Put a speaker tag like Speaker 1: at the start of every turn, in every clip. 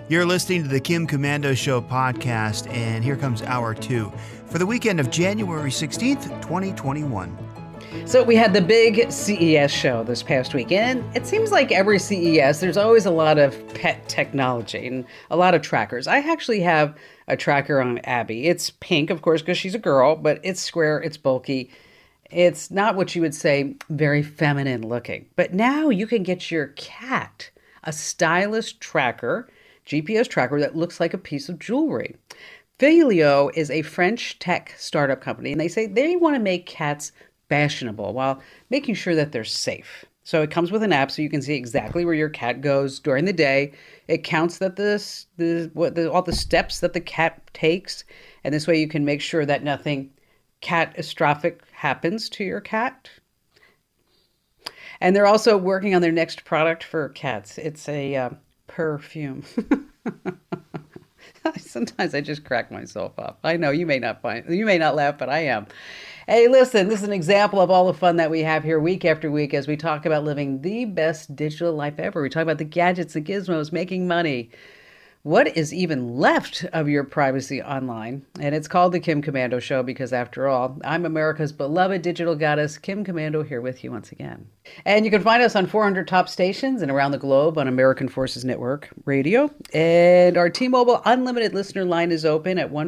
Speaker 1: You're listening to the Kim Komando Show podcast, and here comes hour 2 for the weekend of January 16th, 2021.
Speaker 2: So we had the big CES show this past weekend. It seems like every CES, there's always a lot of pet technology and a lot of trackers. I actually have a tracker on Abby. It's pink, of course, because she's a girl, but it's square, it's bulky. It's not what you would say very feminine looking. But now you can get your cat a stylish tracker, GPS tracker that looks like a piece of jewelry. Filio is a French tech startup company, and they say they want to make cats fashionable while making sure that they're safe. So it comes with an app so you can see exactly where your cat goes during the day. It counts that all the steps that the cat takes, and this way you can make sure that nothing catastrophic happens to your cat. And they're also working on their next product for cats. It's a perfume. Sometimes I just crack myself up. I know you may not laugh, but I am. Hey, listen, this is an example of all the fun that we have here week after week as we talk about living the best digital life ever. We talk about the gadgets, the gizmos, making money. What is even left of your privacy online? And it's called the Kim Komando Show because, after all, I'm America's beloved digital goddess, Kim Komando, here with you once again. And you can find us on 400 top stations and around the globe on American Forces Network Radio. And our T-Mobile Unlimited listener line is open at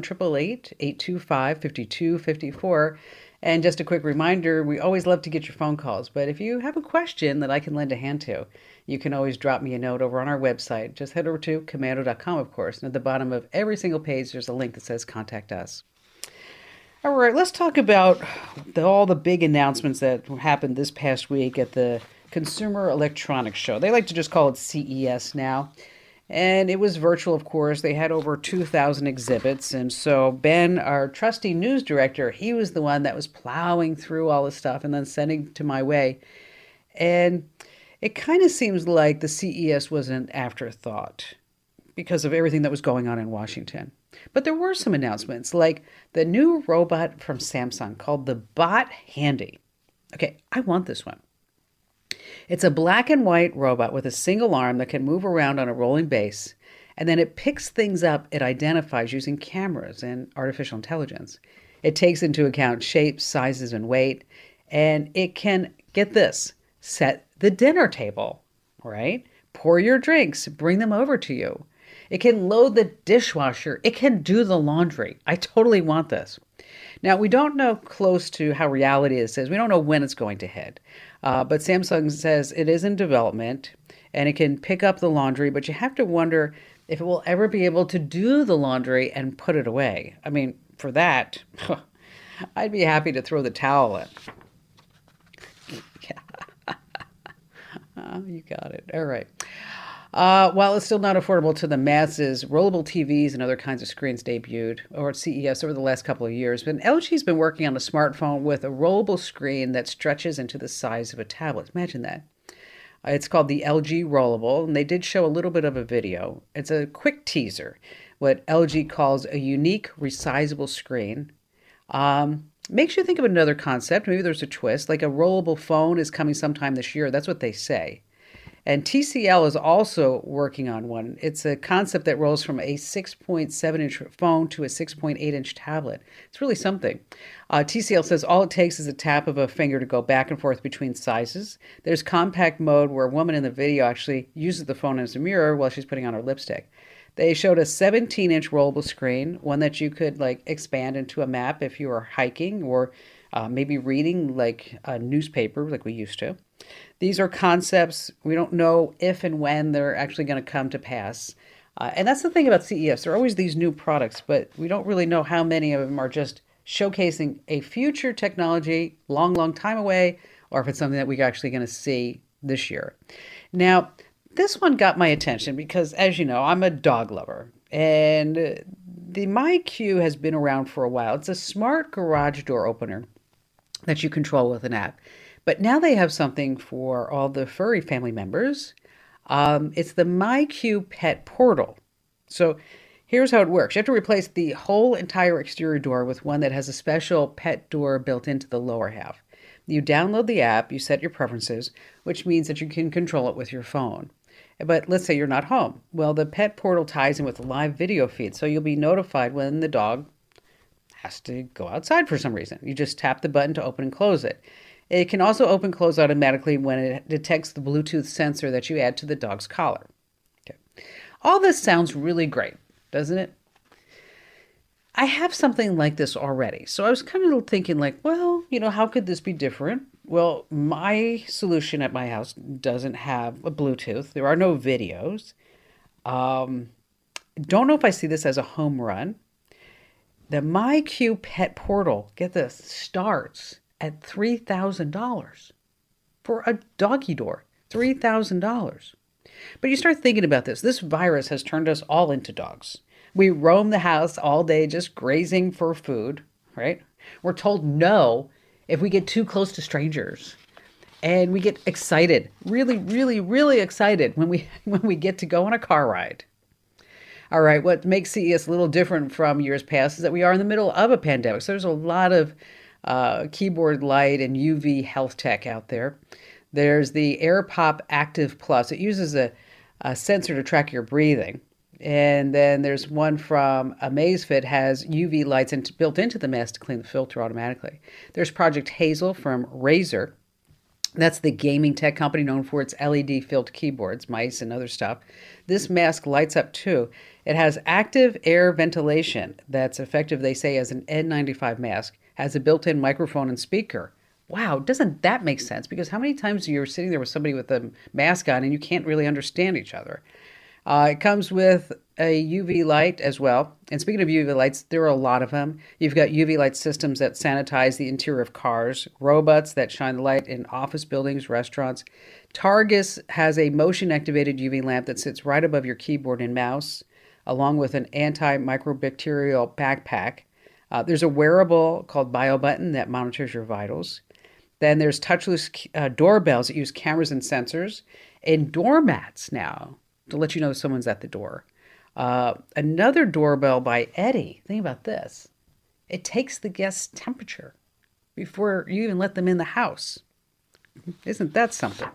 Speaker 2: 1-888-825-5254. And just a quick reminder, we always love to get your phone calls. But if you have a question that I can lend a hand to, you can always drop me a note over on our website. Just head over to komando.com, of course. And at the bottom of every single page, there's a link that says Contact Us. All right, let's talk about all the big announcements that happened this past week at the Consumer Electronics Show. They like to just call it CES now. And it was virtual, of course. They had over 2,000 exhibits. And so Ben, our trusty news director, he was the one that was plowing through all the stuff and then sending to my way. And it kind of seems like the CES was an afterthought because of everything that was going on in Washington. But there were some announcements, like the new robot from Samsung called the Bot Handy. Okay, I want this one. It's a black and white robot with a single arm that can move around on a rolling base, and then it picks things up it identifies using cameras and artificial intelligence. It takes into account shapes, sizes, and weight, and it can, get this, set the dinner table, right? Pour your drinks, bring them over to you. It can load the dishwasher. It can do the laundry. I totally want this. Now, we don't know close to how reality is. We don't know when it's going to hit. But Samsung says it is in development and it can pick up the laundry, but you have to wonder if it will ever be able to do the laundry and put it away. I mean, for that, I'd be happy to throw the towel in. You got it. All right. While it's still not affordable to the masses, rollable TVs and other kinds of screens debuted or at CES over the last couple of years. But LG's been working on a smartphone with a rollable screen that stretches into the size of a tablet. Imagine that. It's called the LG Rollable, and they did show a little bit of a video. It's a quick teaser, what LG calls a unique resizable screen. Makes you think of another concept. Maybe there's a twist, like a rollable phone is coming sometime this year. That's what they say. And TCL is also working on one. It's a concept that rolls from a 6.7-inch phone to a 6.8-inch tablet. It's really something. TCL says all it takes is a tap of a finger to go back and forth between sizes. There's compact mode where a woman in the video actually uses the phone as a mirror while she's putting on her lipstick. They showed a 17-inch rollable screen, one that you could expand into a map if you were hiking or maybe reading like a newspaper like we used to. These are concepts. We don't know if and when they're actually going to come to pass. And that's the thing about CES. There are always these new products, but we don't really know how many of them are just showcasing a future technology long, long time away, or if it's something that we're actually going to see this year. Now, this one got my attention because, as you know, I'm a dog lover. And the MyQ has been around for a while. It's a smart garage door opener that you control with an app. But now they have something for all the furry family members. It's the MyQ Pet Portal. So here's how it works. You have to replace the whole entire exterior door with one that has a special pet door built into the lower half. You download the app, you set your preferences, which means that you can control it with your phone. But let's say you're not home. Well, the pet portal ties in with a live video feed, so you'll be notified when the dog has to go outside for some reason. You just tap the button to open and close it. It can also open and close automatically when it detects the Bluetooth sensor that you add to the dog's collar. Okay. All this sounds really great, doesn't it? I have something like this already. So I was kind of thinking like, well, how could this be different? Well, my solution at my house doesn't have a Bluetooth. There are no videos. Don't know if I see this as a home run. The MyQ Pet Portal, get this, starts at $3,000 for a doggy door. $3,000. But you start thinking about this. This virus has turned us all into dogs. We roam the house all day just grazing for food, right? We're told no if we get too close to strangers. And we get excited, really, really, really excited when we get to go on a car ride. All right, what makes CES a little different from years past is that we are in the middle of a pandemic. So there's a lot of keyboard light and UV health tech out there. There's the AirPop Active Plus. It uses a sensor to track your breathing. And then there's one from Amazfit, has UV lights built into the mask to clean the filter automatically. There's Project Hazel from Razer. That's the gaming tech company known for its LED-filled keyboards, mice, and other stuff. This mask lights up too. It has active air ventilation that's effective, they say, as an N95 mask. Has a built-in microphone and speaker. Wow, doesn't that make sense? Because how many times you're sitting there with somebody with a mask on and you can't really understand each other? It comes with a UV light as well. And speaking of UV lights, there are a lot of them. You've got UV light systems that sanitize the interior of cars, robots that shine the light in office buildings, restaurants. Targus has a motion-activated UV lamp that sits right above your keyboard and mouse, along with an antimicrobial backpack. There's a wearable called BioButton that monitors your vitals. Then there's touchless doorbells that use cameras and sensors, and doormats now to let you know someone's at the door. Another doorbell by Eddie. Think about this. It takes the guest's temperature before you even let them in the house. Isn't that something?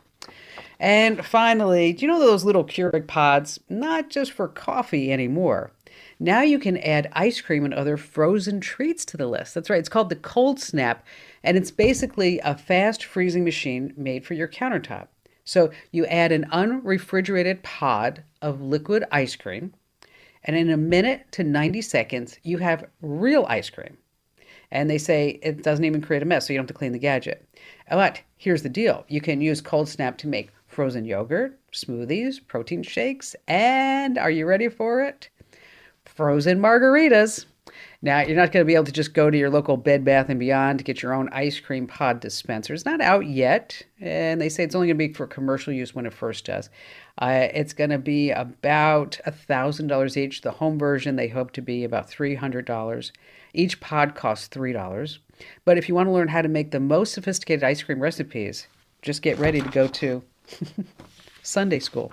Speaker 2: And finally, do you know those little Keurig pods? Not just for coffee anymore. Now you can add ice cream and other frozen treats to the list. That's right. It's called the Cold Snap, and it's basically a fast freezing machine made for your countertop. So you add an unrefrigerated pod of liquid ice cream, and in a minute to 90 seconds, you have real ice cream. And they say it doesn't even create a mess, so you don't have to clean the gadget. But here's the deal. You can use Cold Snap to make frozen yogurt, smoothies, protein shakes, and are you ready for it? Frozen margaritas. Now, you're not going to be able to just go to your local Bed Bath & Beyond to get your own ice cream pod dispenser. It's not out yet, and they say it's only going to be for commercial use when it first does. It's going to be about $1,000 each. The home version, they hope to be about $300. Each pod costs $3. But if you want to learn how to make the most sophisticated ice cream recipes, just get ready to go to Sunday school.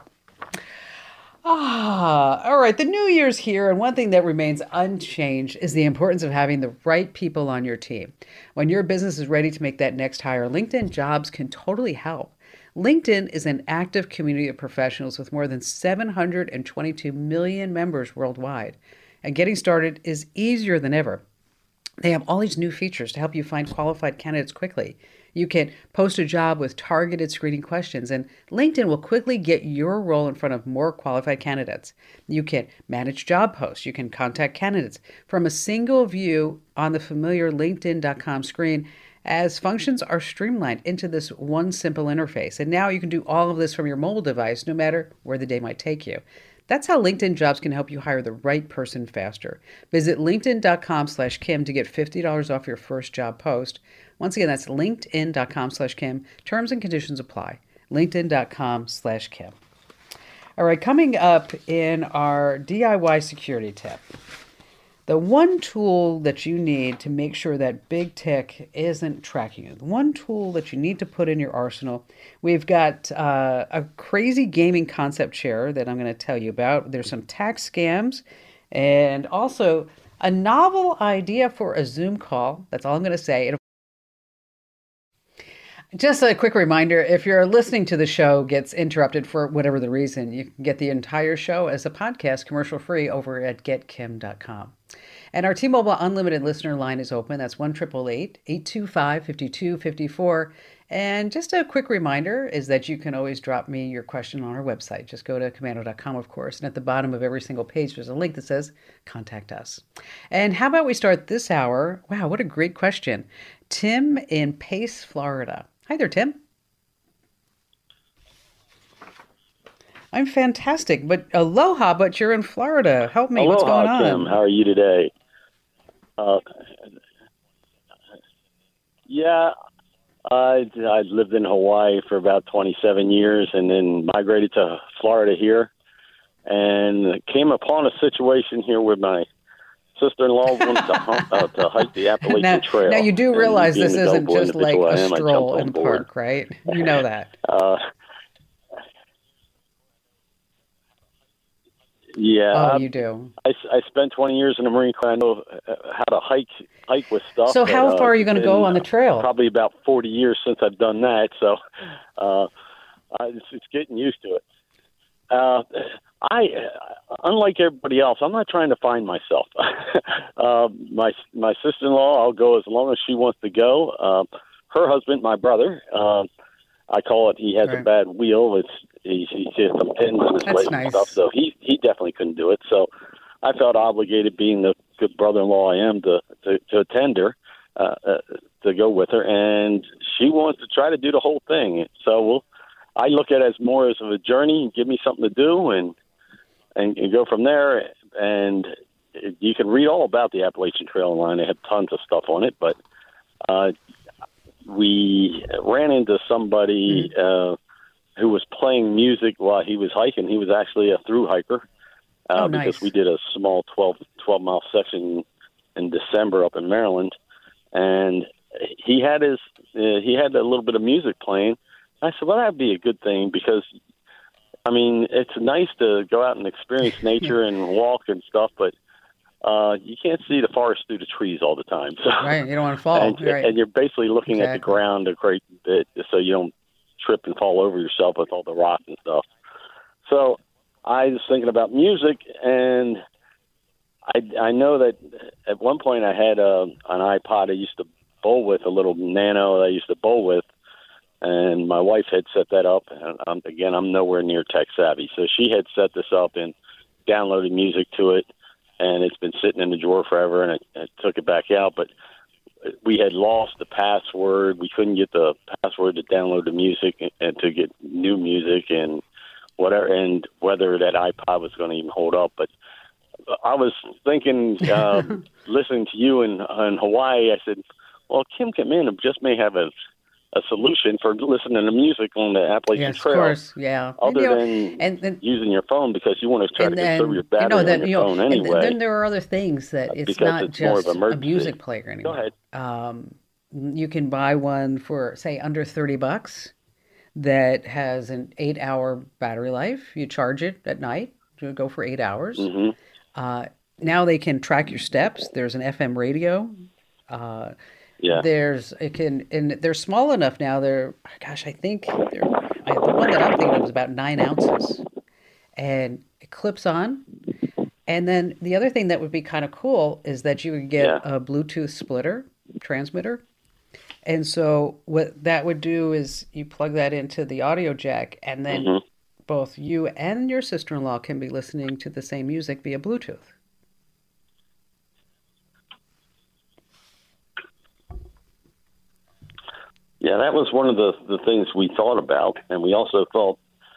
Speaker 2: All right. The new year's here, and one thing that remains unchanged is the importance of having the right people on your team. When your business is ready to make that next hire, LinkedIn Jobs can totally help. LinkedIn is an active community of professionals with more than 722 million members worldwide. And getting started is easier than ever. They have all these new features to help you find qualified candidates quickly. You can post a job with targeted screening questions, and LinkedIn will quickly get your role in front of more qualified candidates. You can manage job posts. You can contact candidates from a single view on the familiar LinkedIn.com screen, as functions are streamlined into this one simple interface. And now you can do all of this from your mobile device, no matter where the day might take you. That's how LinkedIn Jobs can help you hire the right person faster. Visit linkedin.com/Kim to get $50 off your first job post. Once again, that's linkedin.com/Kim. Terms and conditions apply. linkedin.com/Kim. All right, coming up in our DIY security tip. The one tool that you need to make sure that big tech isn't tracking you, the one tool that you need to put in your arsenal, we've got a crazy gaming concept share that I'm going to tell you about. There's some tax scams and also a novel idea for a Zoom call. That's all I'm going to say. Just a quick reminder, if you're listening to the show gets interrupted for whatever the reason, you can get the entire show as a podcast commercial free over at getkim.com. And our T-Mobile Unlimited listener line is open. That's 1-888-825-5254. And just a quick reminder is that you can always drop me your question on our website. Just go to komando.com, of course. And at the bottom of every single page, there's a link that says contact us. And how about we start this hour? Wow, what a great question. Tim in Pace, Florida. Hi there, Tim. I'm fantastic, but aloha, but you're in Florida. Help me.
Speaker 3: Aloha,
Speaker 2: what's going on?
Speaker 3: Tim. How are you today? Yeah, I lived in Hawaii for about 27 years and then migrated to Florida here and came upon a situation here with my sister-in-law wants to hike the Appalachian Trail.
Speaker 2: Now, you do realize this isn't just like a
Speaker 3: I
Speaker 2: stroll
Speaker 3: jumped
Speaker 2: in the park, right? You know that.
Speaker 3: Yeah.
Speaker 2: Oh, you do.
Speaker 3: I spent 20 years in the Marine Corps. I know how to hike with stuff.
Speaker 2: So how far are you going to go on the trail?
Speaker 3: Probably about 40 years since I've done that. So it's getting used to it. Unlike everybody else, I'm not trying to find myself. My sister-in-law, I'll go as long as she wants to go. Her husband, my brother, I call it, he has a bad wheel. He has some pins in his leg and stuff, so he definitely couldn't do it. So I felt obligated, being the good brother-in-law I am, to attend her, to go with her, and she wants to try to do the whole thing. So I look at it as more as of a journey, give me something to do, and go from there. And you can read all about the Appalachian Trail online. They have tons of stuff on it, but we ran into somebody who was playing music while he was hiking. He was actually a through hiker because we did a small 12-mile section in December up in Maryland, and he had a little bit of music playing. I said, well, that'd be a good thing because, I mean, it's nice to go out and experience nature and walk and stuff, but you can't see the forest through the trees all the time. So,
Speaker 2: right, you don't want to fall.
Speaker 3: And you're basically looking at the ground a great bit so you don't trip and fall over yourself with all the rocks and stuff. So I was thinking about music, and I know that at one point I had an iPod I used to bowl with, a little Nano that I used to bowl with, and my wife had set that up. And I'm nowhere near tech savvy, so she had set this up and downloaded music to it, and it's been sitting in the drawer forever, and I took it back out, but we had lost the password. We couldn't get the password to download the music and to get new music and whatever, and whether that iPod was going to even hold up. But I was thinking, listening to you in Hawaii, I said, well, Kim Komando just may have a solution for listening to music on the Appalachian Trail.
Speaker 2: Of course, yeah.
Speaker 3: Other than using your phone, because you want to try to conserve your battery on your phone anyway.
Speaker 2: And then there are other things that it's not just a music player anymore.
Speaker 3: Go
Speaker 2: ahead. You can buy one for, say, under $30 that has an 8-hour battery life. You charge it at night. You go for 8 hours.
Speaker 3: Mm-hmm.
Speaker 2: Now they can track your steps. There's an FM radio.
Speaker 3: Yeah.
Speaker 2: They're small enough now. The one that I'm thinking of is about 9 ounces, and it clips on. And then the other thing that would be kind of cool is that you would get a Bluetooth transmitter. And so what that would do is you plug that into the audio jack, and then both you and your sister-in-law can be listening to the same music via Bluetooth.
Speaker 3: Yeah, that was one of the things we thought about, and we also thought,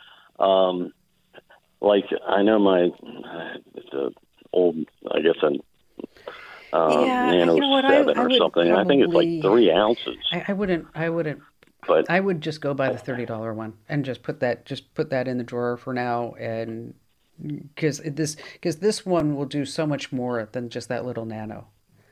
Speaker 3: like, I know it's an old, I guess, Nano 7 or something. I think it's like 3 ounces.
Speaker 2: I wouldn't. But I would just go buy the $30 one and just put that in the drawer for now, and because this one will do so much more than just that little Nano.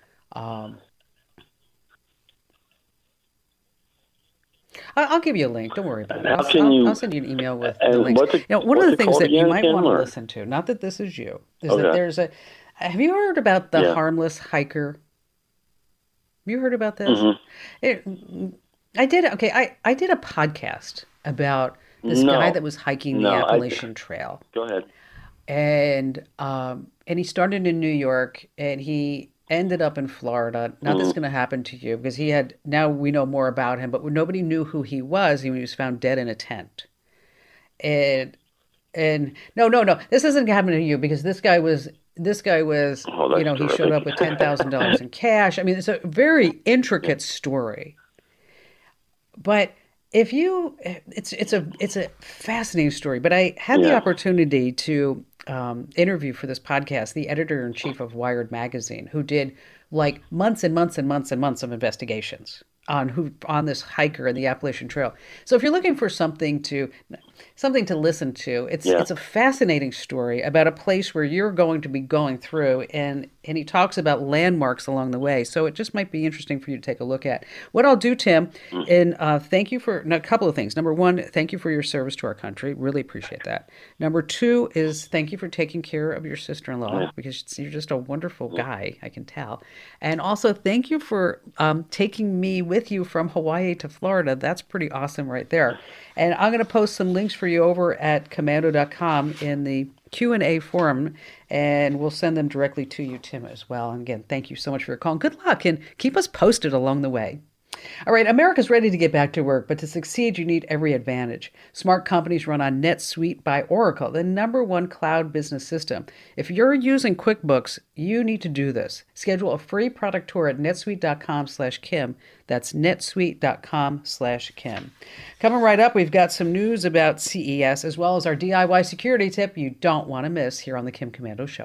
Speaker 2: I'll give you a link. Don't worry about it. I'll send you an email with the links. One of the things that you might want to listen to, not that this is you, is that there's have you heard about the Harmless Hiker? Have you heard about this? I did. Okay, I did a podcast about this guy that was hiking the Appalachian Trail.
Speaker 3: Go ahead.
Speaker 2: And he started in New York, and he ended up in Florida. Now this is going to happen to you because now we know more about him, but nobody knew who he was. He was found dead in a tent. And no, this isn't happening to you because this guy was he showed up with $10,000 in cash. I mean, it's a very intricate story. But it's a fascinating story. But I had the opportunity to interview for this podcast the editor-in-chief of Wired magazine, who did like months and months and months and months of investigations on this hiker in the Appalachian Trail. So if you're looking for something to listen to, it's a fascinating story about a place where you're going to be going through, and he talks about landmarks along the way. So it just might be interesting for you to take a look at. What I'll do, Tim, and thank you for a couple of things. Number one, thank you for your service to our country. Really appreciate that. Number two is thank you for taking care of your sister-in-law because you're just a wonderful guy, I can tell. And also thank you for taking me with you from Hawaii to Florida. That's pretty awesome right there. And I'm going to post some links for you over at komando.com in the Q&A forum, and we'll send them directly to you, Tim, as well. And again, thank you so much for your call. And good luck, and keep us posted along the way. All right, America's ready to get back to work, but to succeed, you need every advantage. Smart companies run on NetSuite by Oracle, the #1 cloud business system. If you're using QuickBooks, you need to do this. Schedule a free product tour at netsuite.com/Kim. That's netsuite.com/Kim. Coming right up, we've got some news about CES, as well as our DIY security tip you don't want to miss here on the Kim Komando Show.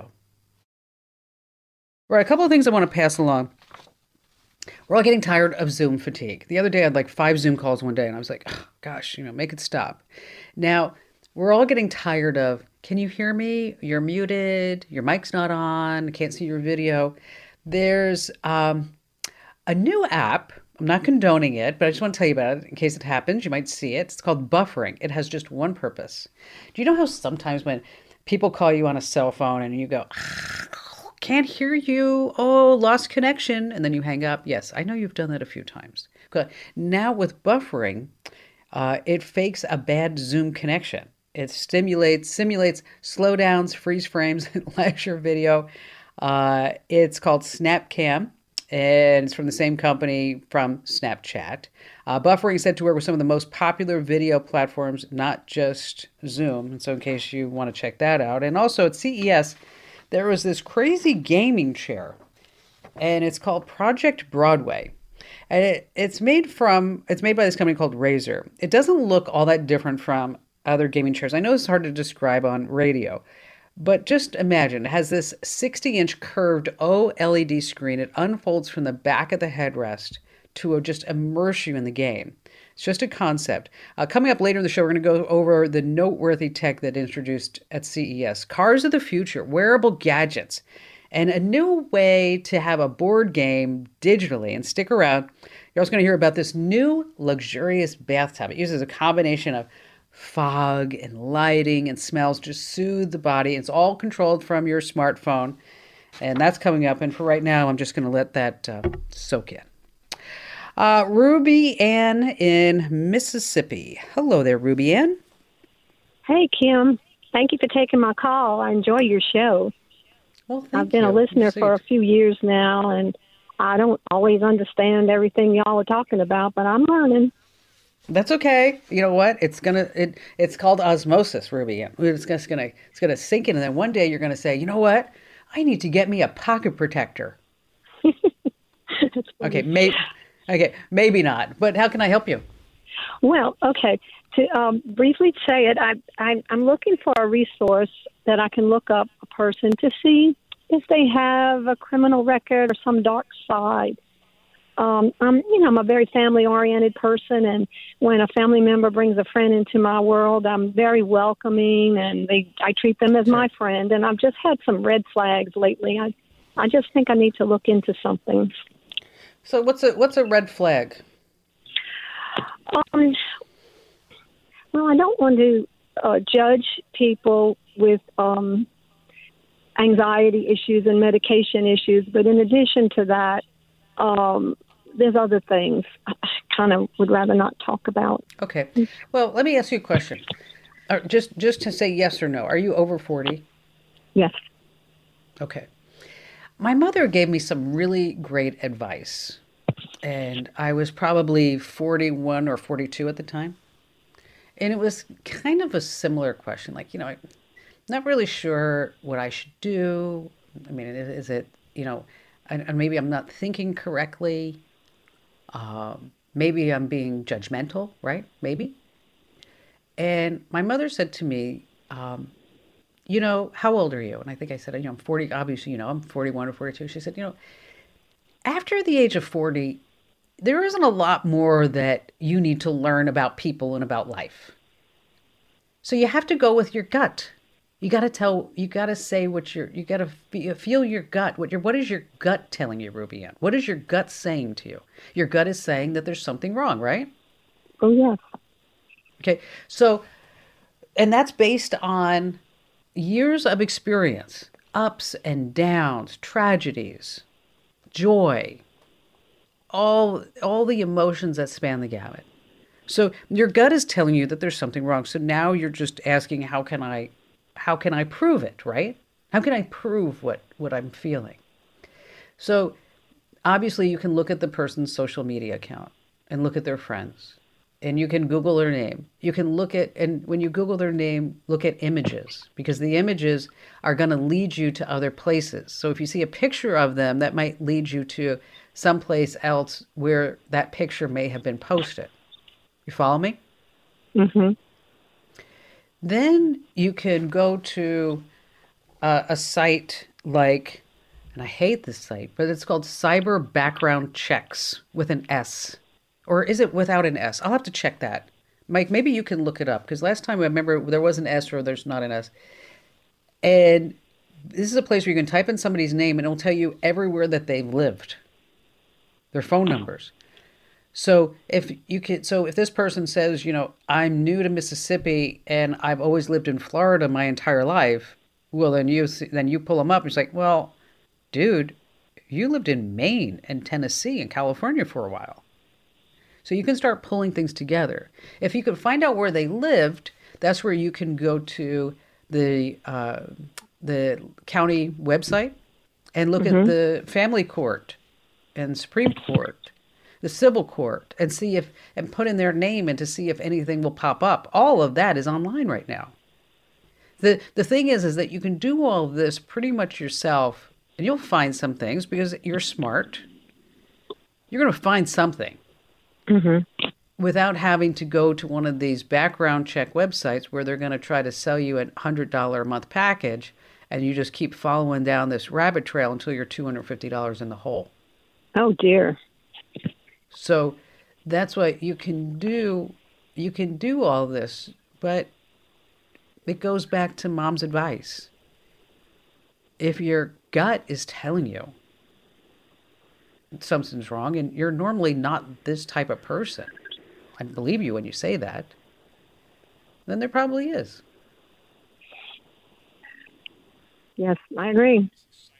Speaker 2: All right, a couple of things I want to pass along. We're all getting tired of Zoom fatigue. The other day, I had like 5 Zoom calls one day, and I was like, oh, gosh, make it stop. Now, we're all getting tired of, can you hear me? You're muted. Your mic's not on. I can't see your video. There's a new app. I'm not condoning it, but I just want to tell you about it in case it happens. You might see it. It's called Buffering. It has just one purpose. Do you know how sometimes when people call you on a cell phone and you go, can't hear you. Oh, lost connection. And then you hang up. Yes, I know you've done that a few times. Now with buffering, it fakes a bad Zoom connection. It simulates slowdowns, freeze frames, lags your video. It's called SnapCam, and it's from the same company from Snapchat. Buffering is said to work with some of the most popular video platforms, not just Zoom. And so in case you want to check that out. And also at CES, there was this crazy gaming chair, and it's called Project Broadway. And it's made by this company called Razer. It doesn't look all that different from other gaming chairs. I know it's hard to describe on radio, but just imagine, it has this 60-inch curved OLED screen. It unfolds from the back of the headrest to just immerse you in the game. It's just a concept. Coming up later in the show, we're going to go over the noteworthy tech that introduced at CES. Cars of the future, wearable gadgets, and a new way to have a board game digitally. And stick around. You're also going to hear about this new luxurious bathtub. It uses a combination of fog and lighting and smells to soothe the body. It's all controlled from your smartphone. And that's coming up. And for right now, I'm just going to let that soak in. Ruby Ann in Mississippi. Hello there, Ruby Ann.
Speaker 4: Hey, Kim. Thank you for taking my call. I enjoy your show.
Speaker 2: Well, thank
Speaker 4: I've been a listener for a few years now, and I don't always understand everything y'all are talking about, but I'm learning.
Speaker 2: That's okay. You know what? It's called osmosis, Ruby Ann. It's gonna sink in, and then one day you're gonna say, you know what? I need to get me a pocket protector. Okay, maybe not. But how can I help you?
Speaker 4: Well, okay. To briefly say it, I'm looking for a resource that I can look up a person to see if they have a criminal record or some dark side. I'm a very family-oriented person, and when a family member brings a friend into my world, I'm very welcoming, and I treat them as my friend. And I've just had some red flags lately. I just think I need to look into something.
Speaker 2: So what's a red flag?
Speaker 4: Well, I don't want to judge people with anxiety issues and medication issues, but in addition to that, there's other things. kind of would rather not talk about.
Speaker 2: Okay. Well, let me ask you a question. Just to say yes or no. Are you over 40?
Speaker 4: Yes.
Speaker 2: Okay. My mother gave me some really great advice, and I was probably 41 or 42 at the time. And it was kind of a similar question, like, I'm not really sure what I should do. I mean, is it, and maybe I'm not thinking correctly. Maybe I'm being judgmental, right? Maybe. And my mother said to me, how old are you? And I think I said, I'm 40. Obviously, I'm 41 or 42. She said, after the age of 40, there isn't a lot more that you need to learn about people and about life. So you have to go with your gut. You got to say you got to feel your gut. What is your gut telling you, Ruby Ann? What is your gut saying to you? Your gut is saying that there's something wrong, right?
Speaker 4: Oh, yes.
Speaker 2: Okay. So, and that's based on years of experience, ups and downs, tragedies, joy, all the emotions that span the gamut. So your gut is telling you that there's something wrong. So now you're just asking, how can I prove it, right? How can I prove what I'm feeling? So obviously you can look at the person's social media account and look at their friends, and you can Google their name. You can and when you Google their name, look at images, because the images are going to lead you to other places. So if you see a picture of them, that might lead you to someplace else where that picture may have been posted. You follow me?
Speaker 4: Mm-hmm.
Speaker 2: Then you can go to a site like, and I hate this site, but it's called Cyber Background Checks with an S. Or is it without an S? I'll have to check that. Mike, maybe you can look it up, because last time I remember there was an S or there's not an S. And this is a place where you can type in somebody's name and it'll tell you everywhere that they've lived, their phone numbers. So if this person says, I'm new to Mississippi and I've always lived in Florida my entire life, well, then you pull them up and it's like, well, dude, you lived in Maine and Tennessee and California for a while. So you can start pulling things together. If you can find out where they lived, that's where you can go to the county website and look at the family court and Supreme Court, the civil court, and put in their name and to see if anything will pop up. All of that is online right now. The thing is that you can do all of this pretty much yourself, and you'll find some things because you're smart. You're going to find something without having to go to one of these background check websites where they're going to try to sell you a $100 a month package, and you just keep following down this rabbit trail until you're $250 in the hole.
Speaker 4: Oh, dear.
Speaker 2: So that's what you can do. You can do all this, but it goes back to Mom's advice. If your gut is telling you something's wrong, and you're normally not this type of person, I believe you when you say that, then there probably is.
Speaker 4: Yes, I agree.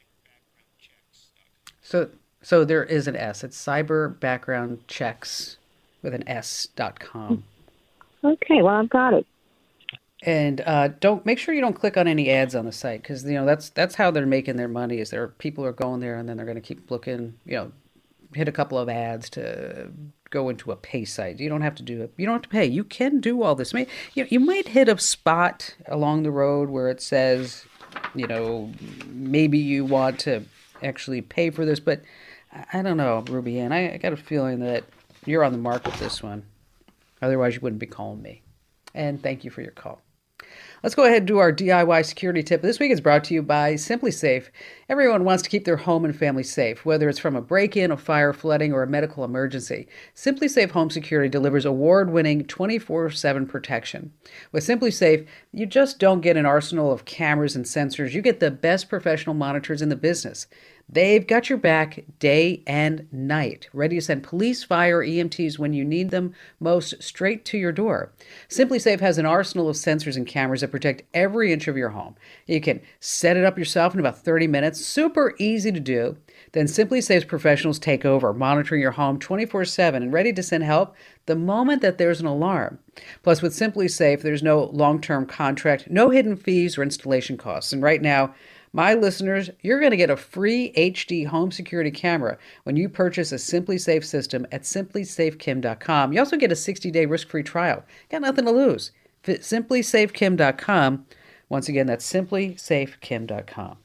Speaker 2: So there is an S. It's Cyber Background Checks with an S.com.
Speaker 4: Okay, well, I've got it.
Speaker 2: And make sure you don't click on any ads on the site, because that's how they're making their money. Is there people are going there and then they're going to keep looking. Hit a couple of ads to go into a pay site. You don't have to do it. You don't have to pay. You can do all this. You might hit a spot along the road where it says, maybe you want to actually pay for this, but I don't know, Ruby Ann. I got a feeling that you're on the mark with this one. Otherwise, you wouldn't be calling me. And thank you for your call. Let's go ahead and do our DIY security tip. This week is brought to you by SimpliSafe. Everyone wants to keep their home and family safe, whether it's from a break-in, a fire, flooding, or a medical emergency. SimpliSafe Home Security delivers award-winning 24/7 protection. With SimpliSafe, you just don't get an arsenal of cameras and sensors. You get the best professional monitors in the business. They've got your back day and night, ready to send police, fire, EMTs when you need them most straight to your door. SimpliSafe has an arsenal of sensors and cameras that protect every inch of your home. You can set it up yourself in about 30 minutes, super easy to do. Then SimpliSafe's professionals take over, monitoring your home 24/7 and ready to send help the moment that there's an alarm. Plus, with SimpliSafe, there's no long-term contract, no hidden fees or installation costs. And right now, my listeners, you're going to get a free HD home security camera when you purchase a SimpliSafe system at simplysafekim.com. You also get a 60-day risk-free trial. Got nothing to lose. simplysafekim.com. Once again, that's simplysafekim.com.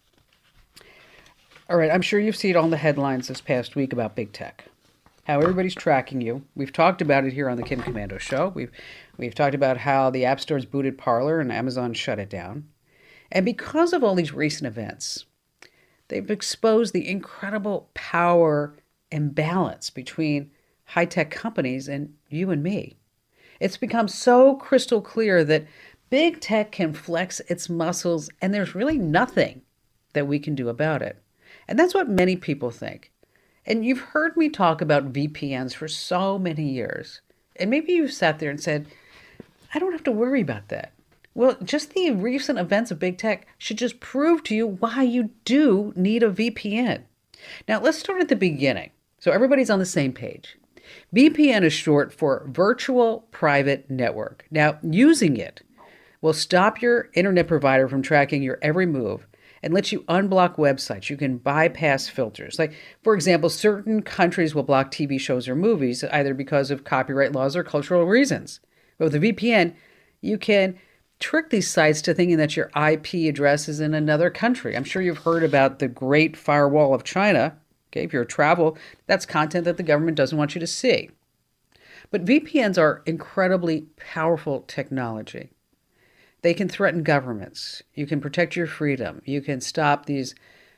Speaker 2: All right, I'm sure you've seen all the headlines this past week about big tech, how everybody's tracking you. We've talked about it here on the Kim Komando Show. We've talked about how the App Store's booted Parler and Amazon shut it down. And because of all these recent events, they've exposed the incredible power imbalance between high-tech companies and you and me. It's become so crystal clear that big tech can flex its muscles, and there's really nothing that we can do about it. And that's what many people think. And you've heard me talk about VPNs for so many years. And maybe you've sat there and said, I don't have to worry about that. Well, just the recent events of big tech should just prove to you why you do need a VPN. Now, let's start at the beginning so everybody's on the same page. VPN is short for Virtual Private Network. Now, using it will stop your internet provider from tracking your every move and lets you unblock websites. You can bypass filters. Like, for example, certain countries will block TV shows or movies either because of copyright laws or cultural reasons. But with a VPN, you can trick these sites to thinking that your IP address is in another country. I'm sure you've heard about the Great Firewall of China. Okay, if you're travel, that's content that the government doesn't want you to see. But VPNs are incredibly powerful technology. They can threaten governments. You can protect your freedom. You can stop these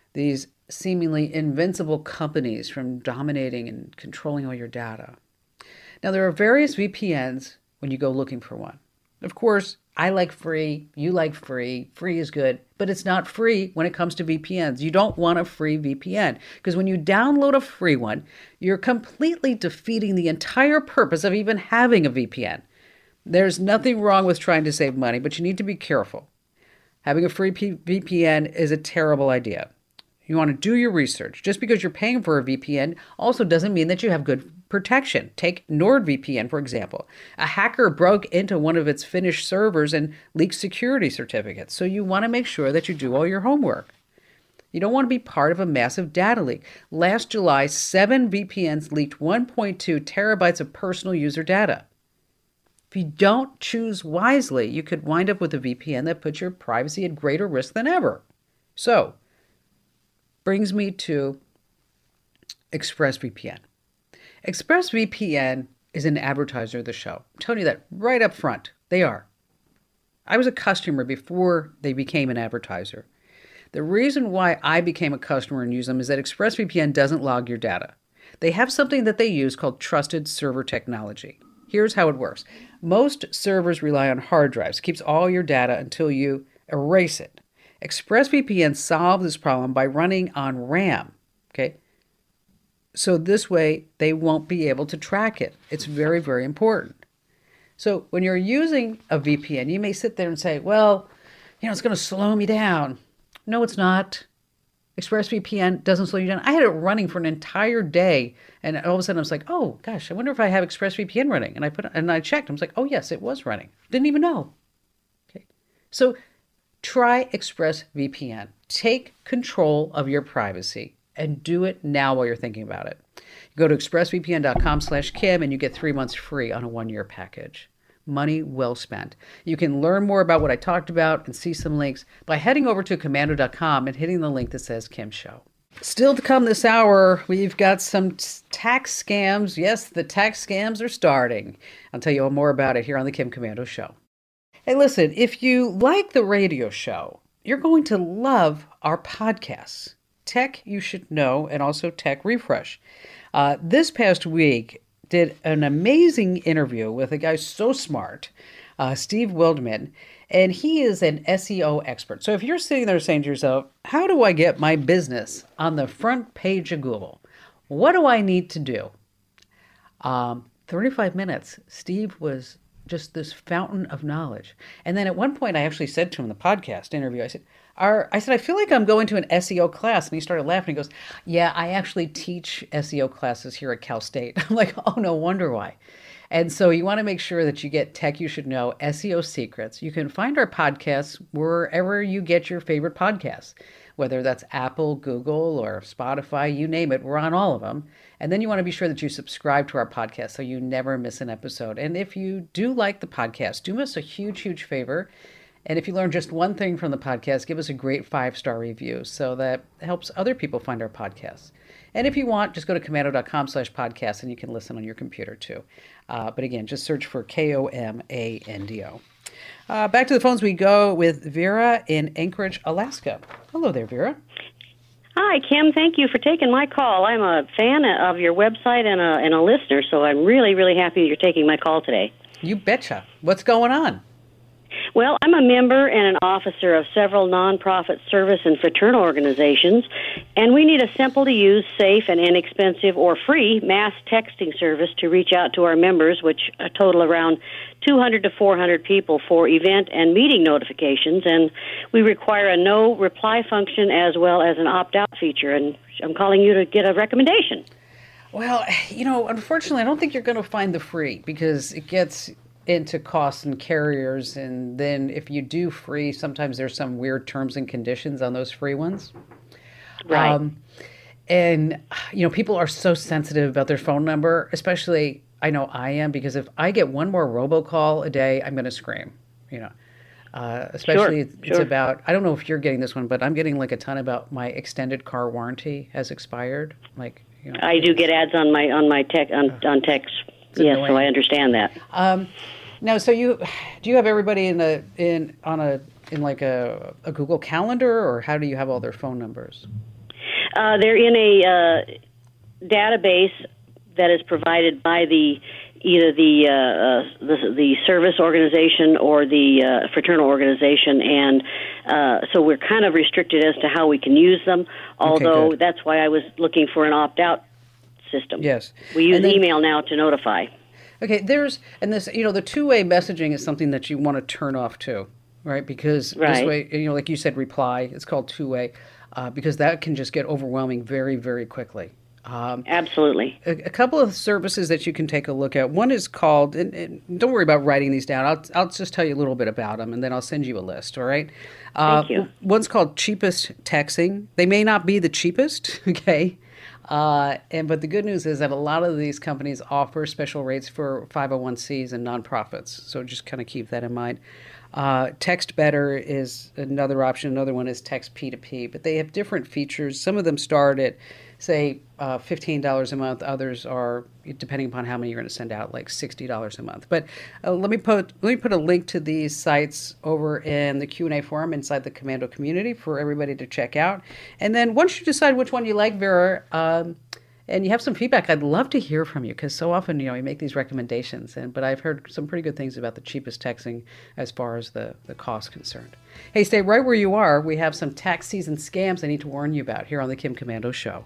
Speaker 2: seemingly invincible companies from dominating and controlling all your data. Now, there are various VPNs when you go looking for one. Of course, I like free, you like free, free is good, but it's not free when it comes to VPNs. You don't want a free VPN because when you download a free one, you're completely defeating the entire purpose of even having a VPN. There's nothing wrong with trying to save money, but you need to be careful. Having a free VPN is a terrible idea. You want to do your research. Just because you're paying for a VPN also doesn't mean that you have good protection. Take NordVPN, for example. A hacker broke into one of its Finnish servers and leaked security certificates. So you want to make sure that you do all your homework. You don't want to be part of a massive data leak. Last July, 7 VPNs leaked 1.2 terabytes of personal user data. If you don't choose wisely, you could wind up with a VPN that puts your privacy at greater risk than ever. So, brings me to ExpressVPN. ExpressVPN is an advertiser of the show. I'm telling you that right up front. They are. I was a customer before they became an advertiser. The reason why I became a customer and use them is that ExpressVPN doesn't log your data. They have something that they use called trusted server technology. Here's how it works. Most servers rely on hard drives, keeps all your data until you erase it. ExpressVPN solves this problem by running on RAM, okay? So this way, they won't be able to track it. It's very, very important. So when you're using a VPN, you may sit there and say, well, it's going to slow me down. No, it's not. ExpressVPN doesn't slow you down. I had it running for an entire day, and all of a sudden I was like, oh, gosh, I wonder if I have ExpressVPN running. And I checked. I was like, oh, yes, it was running. Didn't even know. Okay, so try ExpressVPN. Take control of your privacy and do it now while you're thinking about it. Go to expressvpn.com/Kim and you get 3 months free on a 1-year package. Money well spent. You can learn more about what I talked about and see some links by heading over to komando.com and hitting the link that says Kim Show. Still to come this hour, we've got some tax scams. Yes, the tax scams are starting. I'll tell you all more about it here on the Kim Komando Show. Hey, listen, if you like the radio show, you're going to love our podcasts. Tech You Should Know and also Tech Refresh. This past week, did an amazing interview with a guy so smart, Steve Wildman, And he is an SEO expert. So if you're sitting there saying to yourself, how do I get my business on the front page of Google? What do I need to do? 35 minutes. Steve was just this fountain of knowledge. And then at one point, I actually said to him in the podcast interview, I said, I feel like I'm going to an SEO class. And he started laughing. He goes, yeah, I actually teach SEO classes here at Cal State. I'm like, oh, no wonder why. And so you want to make sure that you get Tech You Should Know SEO secrets. You can find our podcasts wherever you get your favorite podcasts, whether that's Apple, Google, or Spotify, you name it. We're on all of them. And then you want to be sure that you subscribe to our podcast so you never miss an episode. And if you do like the podcast, do us a huge, huge favor. And if you learn just one thing from the podcast, give us a great 5-star review so that helps other people find our podcasts. And if you want, just go to komando.com/podcast and you can listen on your computer too. But again, just search for KOMANDO. Back to the phones we go with Vera in Anchorage, Alaska. Hello there, Vera.
Speaker 5: Hi, Kim. Thank you for taking my call. I'm a fan of your website and a listener, so I'm really, really happy you're taking my call today.
Speaker 2: You betcha. What's going on?
Speaker 5: Well, I'm a member and an officer of several nonprofit service and fraternal organizations, and we need a simple-to-use, safe, and inexpensive or free mass texting service to reach out to our members, which total around 200 to 400 people, for event and meeting notifications, and we require a no-reply function as well as an opt-out feature, and I'm calling you to get a recommendation.
Speaker 2: Well, unfortunately, I don't think you're going to find the free because it gets into costs and carriers, and then if you do free, sometimes there's some weird terms and conditions on those free ones.
Speaker 5: Right.
Speaker 2: And people are so sensitive about their phone number, especially I know I am, because if I get one more robocall a day, I'm going to scream. Especially it's about, I don't know if you're getting this one, but I'm getting like a ton about my extended car warranty has expired.
Speaker 5: I do get ads on my text. Yes, so I understand that.
Speaker 2: Now, so do you have everybody in a Google Calendar, or how do you have all their phone numbers?
Speaker 5: They're in a database that is provided by either the service organization or the fraternal organization, and so we're kind of restricted as to how we can use them. Although that's why I was looking for an opt-out system.
Speaker 2: Yes,
Speaker 5: we use email now to notify.
Speaker 2: Okay, the two-way messaging is something that you want to turn off too, right? Because this way, like you said, reply. It's called two-way, because that can just get overwhelming very, very quickly.
Speaker 5: Absolutely.
Speaker 2: A couple of services that you can take a look at. One is called, and don't worry about writing these down. I'll just tell you a little bit about them, and then I'll send you a list, all right?
Speaker 5: Thank you.
Speaker 2: One's called Cheapest Texting. They may not be the cheapest, okay? But the good news is that a lot of these companies offer special rates for 501c and nonprofits. So just kind of keep that in mind. Text Better is another option. Another one is Text P2P, but they have different features. Some of them start at, say, $15 a month. Others are, depending upon how many you're going to send out, like $60 a month. But let me put a link to these sites over in the Q&A forum inside the Komando community for everybody to check out. And then once you decide which one you like, Vera, and you have some feedback, I'd love to hear from you, because so often, you make these recommendations, but I've heard some pretty good things about the cheapest texting as far as the cost concerned. Hey, stay right where you are. We have some tax season scams I need to warn you about here on the Kim Komando Show.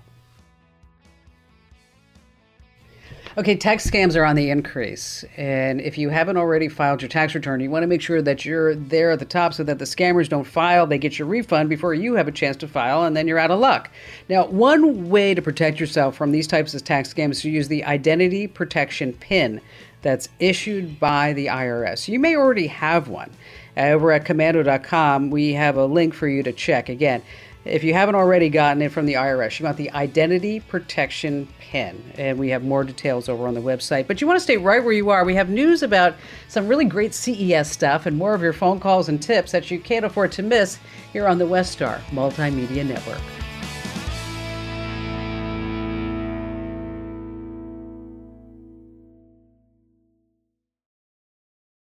Speaker 2: Okay, tax scams are on the increase, and if you haven't already filed your tax return, you want to make sure that you're there at the top so that the scammers don't file, they get your refund before you have a chance to file, and then you're out of luck. Now, one way to protect yourself from these types of tax scams is to use the Identity Protection PIN that's issued by the IRS. You may already have one. Over at komando.com, we have a link for you to check. Again, if you haven't already gotten it from the IRS, you want the Identity Protection PIN, and we have more details over on the website. But you want to stay right where you are. We have news about some really great CES stuff and more of your phone calls and tips that you can't afford to miss here on the Westar Multimedia Network.